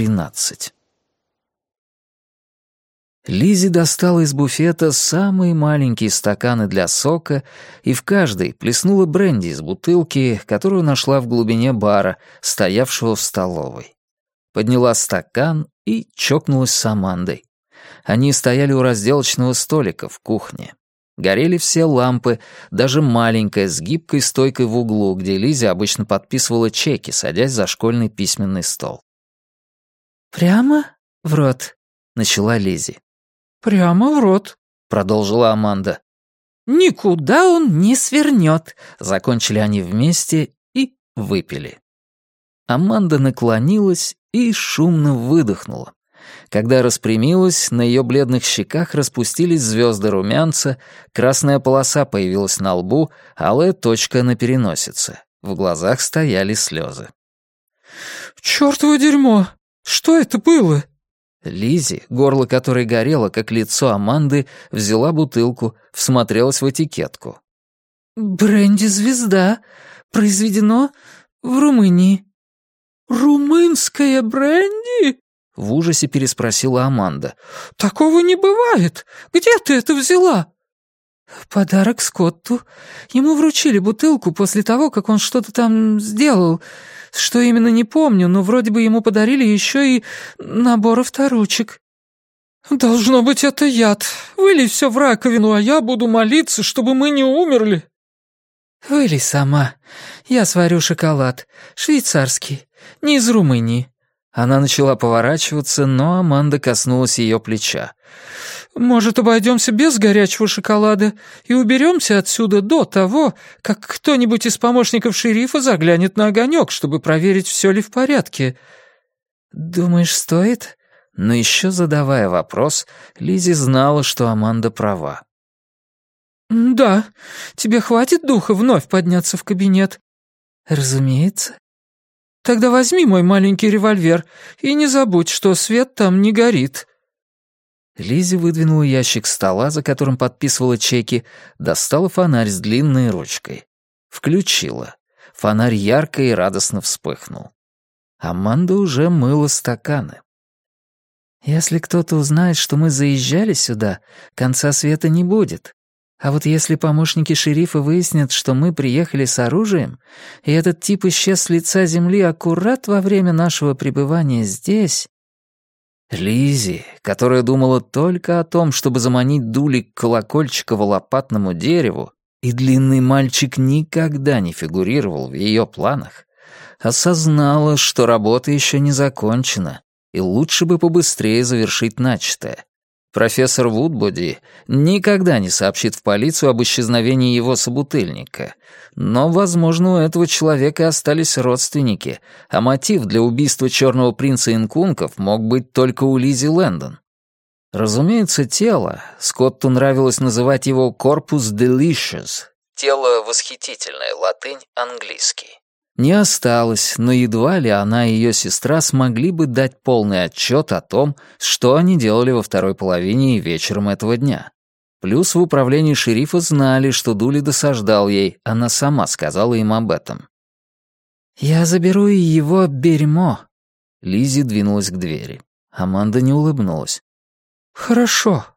13. Лиззи достала из буфета самые маленькие стаканы для сока и в каждой плеснула бренди из бутылки, которую нашла в глубине бара, стоявшего в столовой. Подняла стакан и чокнулась с Амандой. Они стояли у разделочного столика в кухне. Горели все лампы, даже маленькая, с гибкой стойкой в углу, где Лиззи обычно подписывала чеки, садясь за школьный письменный стол. «Прямо в рот», — начала Лиззи. «Прямо в рот», — продолжила Аманда. «Никуда он не свернет», — закончили они вместе и выпили. Аманда наклонилась и шумно выдохнула. Когда распрямилась, на ее бледных щеках распустились звезды румянца, красная полоса появилась на лбу, алая точка на переносице. В глазах стояли слезы. «Чёртово дерьмо! Что это было?» Лиззи, горло которой горело, как лицо Аманды, взяла бутылку, всмотрелась в этикетку. «Бренди-звезда. Произведено в Румынии». «Румынская бренди?» — в ужасе переспросила Аманда. «Такого не бывает. Где ты это взяла?» «Подарок Скотту. Ему вручили бутылку после того, как он что-то там сделал. Что именно, не помню, но вроде бы ему подарили еще и набор авторучек». «Должно быть, это яд. Вылей все в раковину, а я буду молиться, чтобы мы не умерли». «Вылей сама. Я сварю шоколад. Швейцарский. Не из Румынии». Она начала поворачиваться, но Аманда коснулась ее плеча. «Может, обойдемся без горячего шоколада и уберемся отсюда до того, как кто-нибудь из помощников шерифа заглянет на огонек, чтобы проверить, все ли в порядке?» «Думаешь, стоит?» Но еще задавая вопрос, Лиззи знала, что Аманда права. «Да. Тебе хватит духа вновь подняться в кабинет?» «Разумеется». «Тогда возьми мой маленький револьвер и не забудь, что свет там не горит». Лиззи выдвинула ящик стола, за которым подписывала чеки, достала фонарь с длинной ручкой. Включила. Фонарь ярко и радостно вспыхнул. Аманда уже мыла стаканы. «Если кто-то узнает, что мы заезжали сюда, конца света не будет. А вот если помощники шерифа выяснят, что мы приехали с оружием, и этот тип исчез с лица земли аккурат во время нашего пребывания здесь...» Лиззи, которая думала только о том, чтобы заманить Дули к колокольчиково-лопатному дереву, и длинный мальчик никогда не фигурировал в ее планах, осознала, что работа еще не закончена, и лучше бы побыстрее завершить начатое. Профессор Вудбоди никогда не сообщит в полицию об исчезновении его собутыльника. Но, возможно, у этого человека остались родственники, а мотив для убийства черного принца инкунков мог быть только у Лиззи Лэндон. Разумеется, тело, Скотту нравилось называть его «corpus delicious» — «тело восхитительное», латынь, английский. Не осталось, но едва ли она и ее сестра смогли бы дать полный отчет о том, что они делали во второй половине и вечером этого дня. Плюс в управлении шерифа знали, что Дули досаждал ей, она сама сказала им об этом. «Я заберу и его бельмо». Лиззи двинулась к двери. Аманда не улыбнулась. «Хорошо».